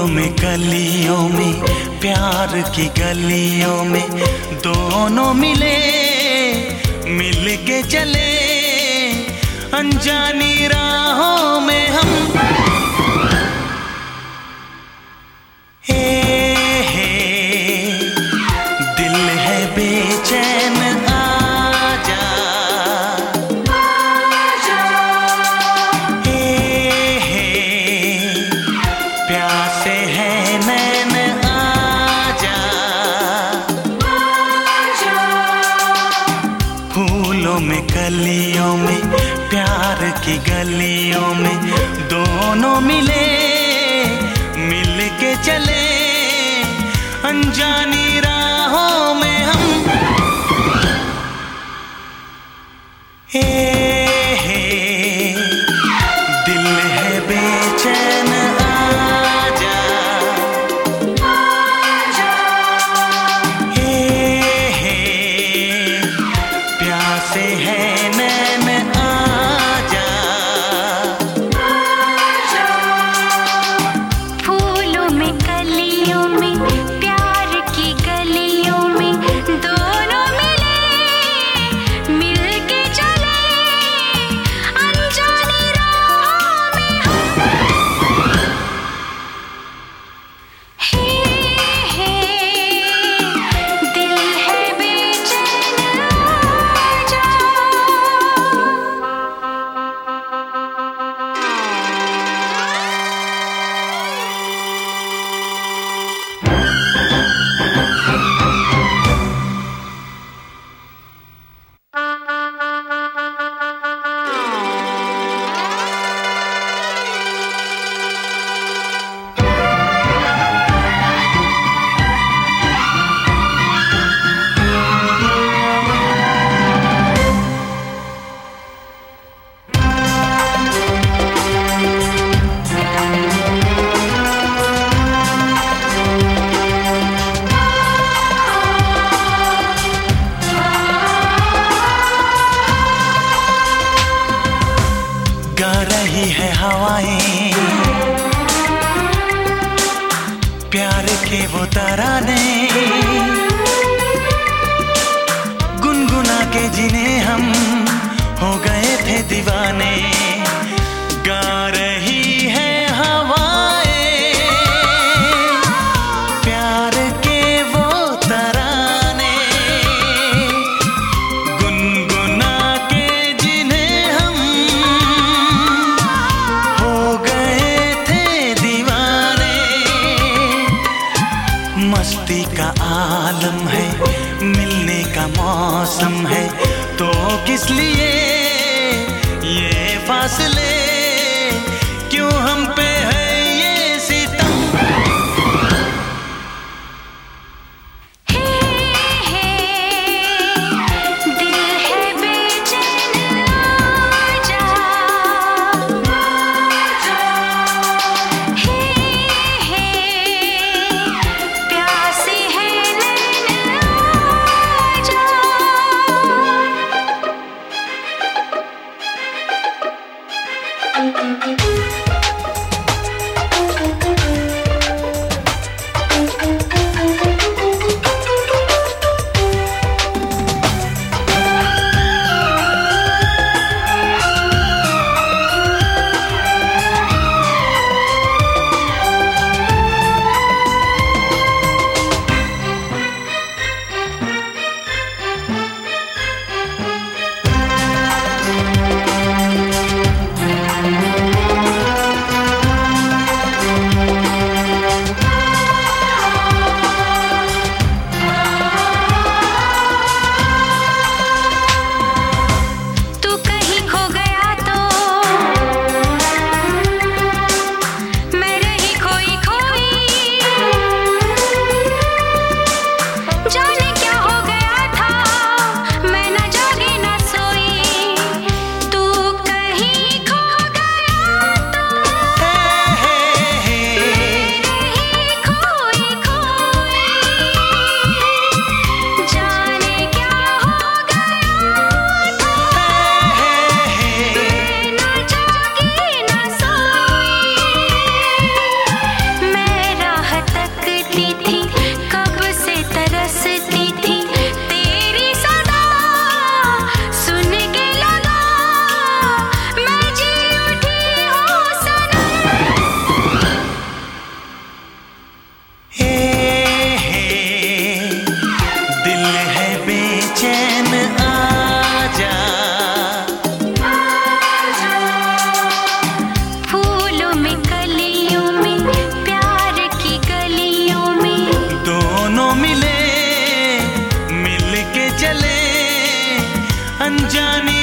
फूलों में कलियों में प्यार की गलियों में दोनों मिले, मिल के चले अनजानी राहों में हम। हे दिल है बेचैन आजा, हे प्यासे है नैन आजा। फूलों में कलियों में प्यार की गलियों में दोनों मिले, मिल के चले अनजानी राहों में हम। हे दिल है बेचैन आजा, हे प्यासे है नैन आजा। फूलों में कलियों में प्यार की गलियों में दोनों मिले, मिल के चले अनजानी राहों में हम। हे दिल है बेचैन आजा। गा रही है हवाएं प्यार के वो तराने, गुनगुना के जिन्हें हम हो गए थे दीवाने। गा रही है हवाएं प्यार के वो तराने, गुनगुना के जिन्हें हम हो गए थे दीवाने। मस्ती का आलम है, मिलने का मौसम है, तो किस लिए ये फासले, क्यों हम पे है ये सितम। दिल है बेचैन आजा, प्यासे है नैन आजा। अनजानी